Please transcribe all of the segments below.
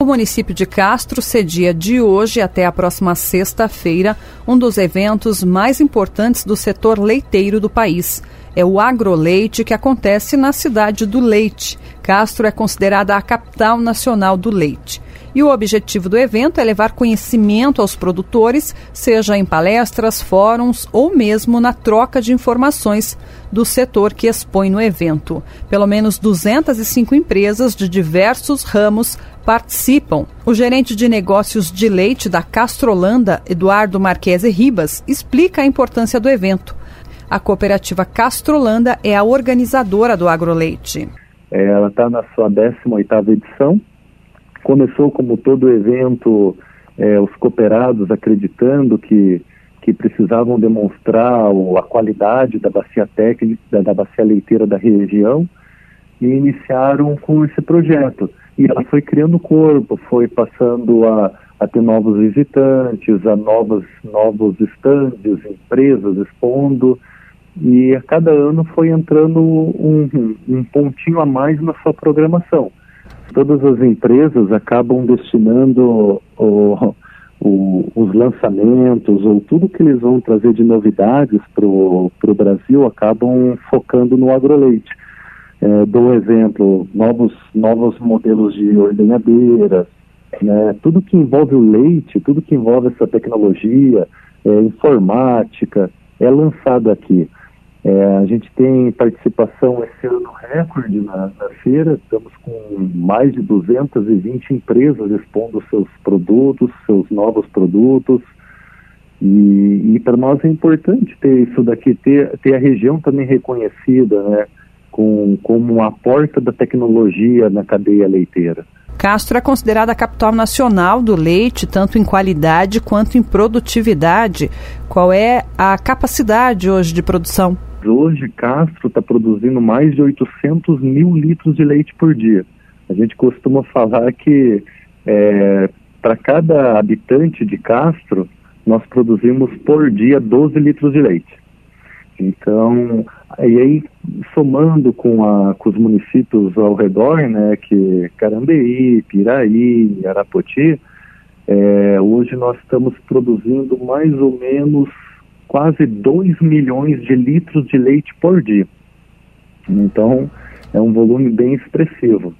O município de Castro cedia de hoje até a próxima sexta-feira um dos eventos mais importantes do setor leiteiro do país. É o Agroleite, que acontece na cidade do Leite. Castro é considerada a capital nacional do leite. E o objetivo do evento é levar conhecimento aos produtores, seja em palestras, fóruns ou mesmo na troca de informações do setor que expõe no evento. Pelo menos 205 empresas de diversos ramos participam. O gerente de negócios de leite da Castrolanda, Eduardo Marquese Ribas, explica a importância do evento. A cooperativa Castrolanda é a organizadora do Agroleite. Ela está na sua 18ª edição. Começou como todo evento, os cooperados acreditando que precisavam demonstrar a qualidade da bacia técnica, da bacia leiteira da região, e iniciaram com esse projeto. E ela foi criando corpo, foi passando a ter novos visitantes, a novos estandes, empresas expondo, e a cada ano foi entrando um pontinho a mais na sua programação. Todas as empresas acabam destinando os lançamentos ou tudo que eles vão trazer de novidades para o Brasil, acabam focando no agroleite. Dou um exemplo, novos modelos de ordenhadeiras, né? Tudo que envolve o leite, tudo que envolve essa tecnologia, informática, é lançado aqui. A gente tem participação esse ano recorde na feira, estamos com mais de 220 empresas expondo seus produtos, seus novos produtos, e para nós é importante ter isso daqui, ter a região também reconhecida, né, como a porta da tecnologia na cadeia leiteira. Castro é considerada a capital nacional do leite, tanto em qualidade quanto em produtividade. Qual é a capacidade hoje de produção? Hoje, Castro está produzindo mais de 800 mil litros de leite por dia. A gente costuma falar que para cada habitante de Castro, nós produzimos por dia 12 litros de leite. Então, e aí, somando com os municípios ao redor, né, que Carambeí, Piraí, Arapoti, hoje nós estamos produzindo mais ou menos quase 2 milhões de litros de leite por dia. Então, é um volume bem expressivo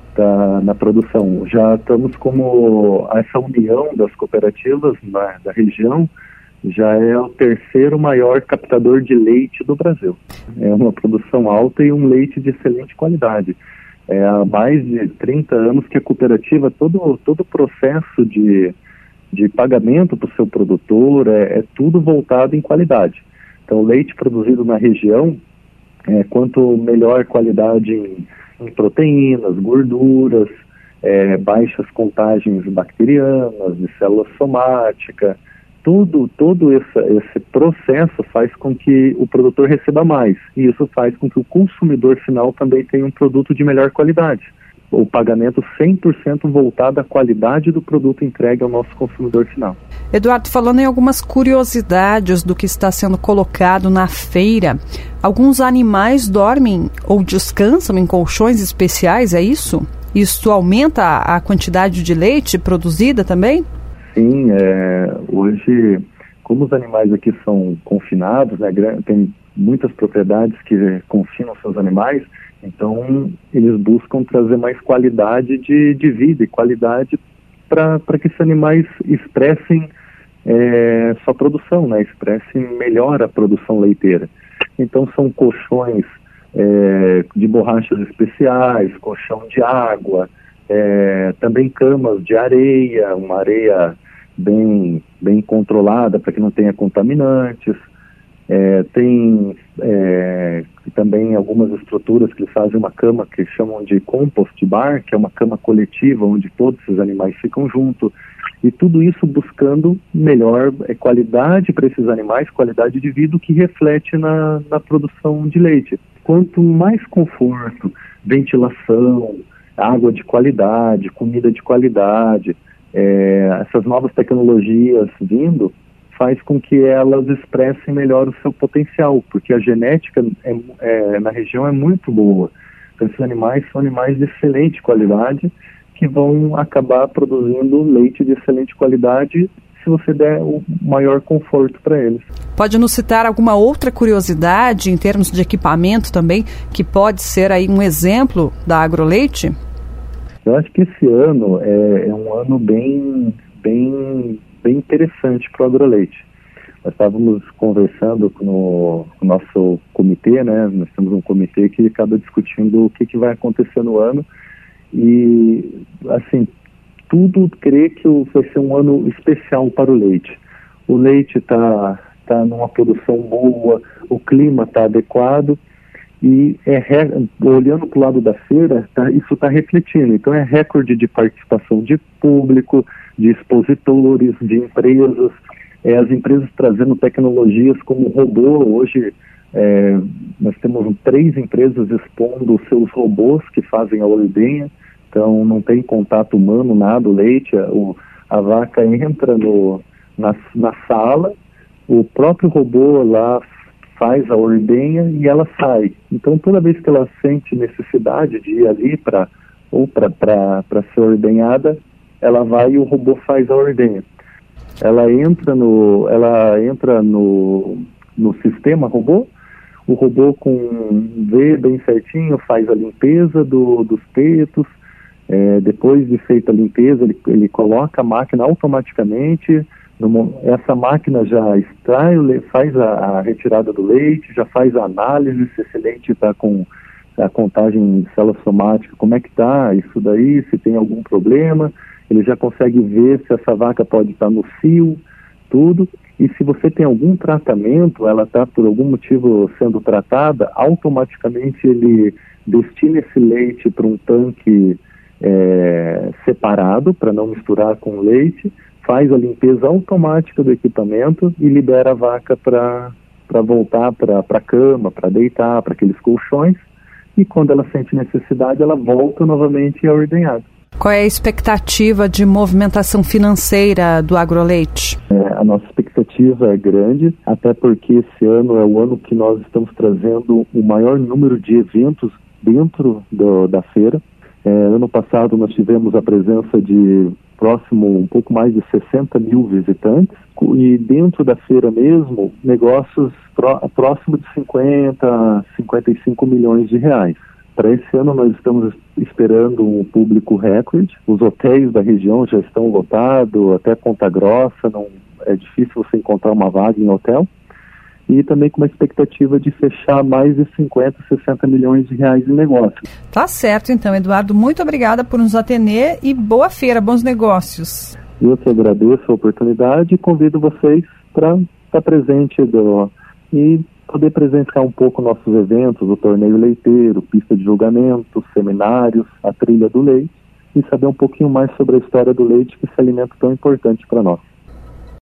na produção. Já estamos como essa união das cooperativas da região, já é o terceiro maior captador de leite do Brasil. É uma produção alta e um leite de excelente qualidade. Há mais de 30 anos que a cooperativa, todo o processo de pagamento para o seu produtor, é tudo voltado em qualidade. Então, o leite produzido na região, quanto melhor qualidade em proteínas, gorduras, baixas contagens bacterianas, de célula somática, todo esse processo faz com que o produtor receba mais, e isso faz com que o consumidor final também tenha um produto de melhor qualidade. O pagamento 100% voltado à qualidade do produto entregue ao nosso consumidor final. Eduardo, falando em algumas curiosidades do que está sendo colocado na feira, alguns animais dormem ou descansam em colchões especiais, é isso? Isso aumenta a quantidade de leite produzida também? Sim, hoje, como os animais aqui são confinados, né, tem muitas propriedades que confinam seus animais, então eles buscam trazer mais qualidade de vida e qualidade para que esses animais expressem sua produção, né, expressem melhor a produção leiteira. Então são colchões de borrachas especiais, colchão de água, também camas de areia, uma areia bem controlada para que não tenha contaminantes. Tem também algumas estruturas que eles fazem uma cama que chamam de compost bar, que é uma cama coletiva onde todos esses animais ficam juntos, e tudo isso buscando melhor qualidade para esses animais, qualidade de vida, que reflete na produção de leite. Quanto mais conforto, ventilação, água de qualidade, comida de qualidade, essas novas tecnologias vindo, faz com que elas expressem melhor o seu potencial, porque a genética na região é muito boa. Então, esses animais são animais de excelente qualidade que vão acabar produzindo leite de excelente qualidade se você der o maior conforto para eles. Pode nos citar alguma outra curiosidade em termos de equipamento também, que pode ser aí um exemplo da AgroLeite? Eu acho que esse ano é um ano bem interessante para o AgroLeite. Nós estávamos conversando com o nosso comitê, né? Nós temos um comitê que acaba discutindo o que vai acontecer no ano e, assim, tudo crê que vai ser um ano especial para o leite. O leite está numa produção boa, o clima está adequado e olhando para o lado da feira, isso está refletindo. Então é recorde de participação de público, de expositores, de empresas, as empresas trazendo tecnologias como robô. Hoje nós temos 3 empresas expondo os seus robôs que fazem a ordenha. Então não tem contato humano, nada, o leite, a vaca entra na sala, o próprio robô lá faz a ordenha e ela sai. Então toda vez que ela sente necessidade de ir ali para ser ordenhada, ela vai e o robô faz a ordenha. Ela entra no sistema robô, o robô vê bem certinho, faz a limpeza dos petos. Depois de feita a limpeza, ele coloca a máquina automaticamente. Essa máquina já extrai, faz a retirada do leite, já faz a análise se esse leite está com a contagem de célula somática, como é que está isso daí, se tem algum problema. Ele já consegue ver se essa vaca pode estar no cio, tudo. E se você tem algum tratamento, ela está por algum motivo sendo tratada, automaticamente ele destina esse leite para um tanque separado, para não misturar com leite, faz a limpeza automática do equipamento e libera a vaca para voltar para a cama, para deitar, para aqueles colchões, e quando ela sente necessidade, ela volta novamente e é ordenhada. Qual é a expectativa de movimentação financeira do AgroLeite? A nossa expectativa é grande, até porque esse ano é o ano que nós estamos trazendo o maior número de eventos dentro da feira. Ano passado nós tivemos a presença de um pouco mais de 60 mil visitantes, e dentro da feira mesmo, negócios próximo de 50, 55 milhões de reais. Para esse ano nós estamos esperando um público recorde, os hotéis da região já estão lotados, até Ponta Grossa, é difícil você encontrar uma vaga em hotel, e também com uma expectativa de fechar mais de 50, 60 milhões de reais em negócio. Tá certo, então, Eduardo, muito obrigada por nos atender e boa feira, bons negócios. Eu que agradeço a oportunidade e convido vocês para estar presente e poder presenciar um pouco nossos eventos, o torneio leiteiro, pista de julgamento, seminários, a trilha do leite, e saber um pouquinho mais sobre a história do leite, que é esse alimento tão importante para nós.